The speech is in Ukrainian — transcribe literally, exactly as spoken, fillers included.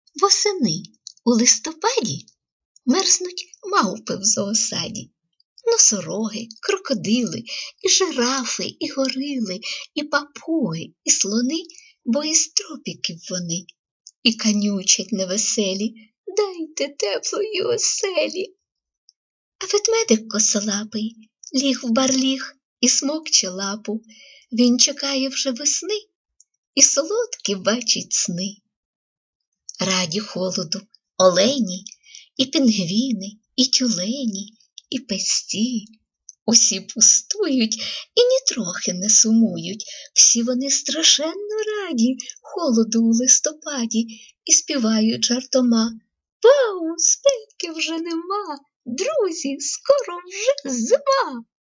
Восени у листопаді мерзнуть мавпи в зоосаді. Носороги, крокодили, і жирафи, і горили, і папуги, і слони, бо із тропіків вони. І канючать невеселі: дайте теплої оселі. А ведмедик косолапий ліг в барліг і смокче лапу. Він чекає вже весни і солодкі бачить сни. Раді холоду олені, і пінгвіни, і тюлені, і песці. Усі пустують і нітрохи не сумують. Всі вони страшенно раді холоду у листопаді і співають жартома: вау, спеки вже нема, друзі, скоро вже зима!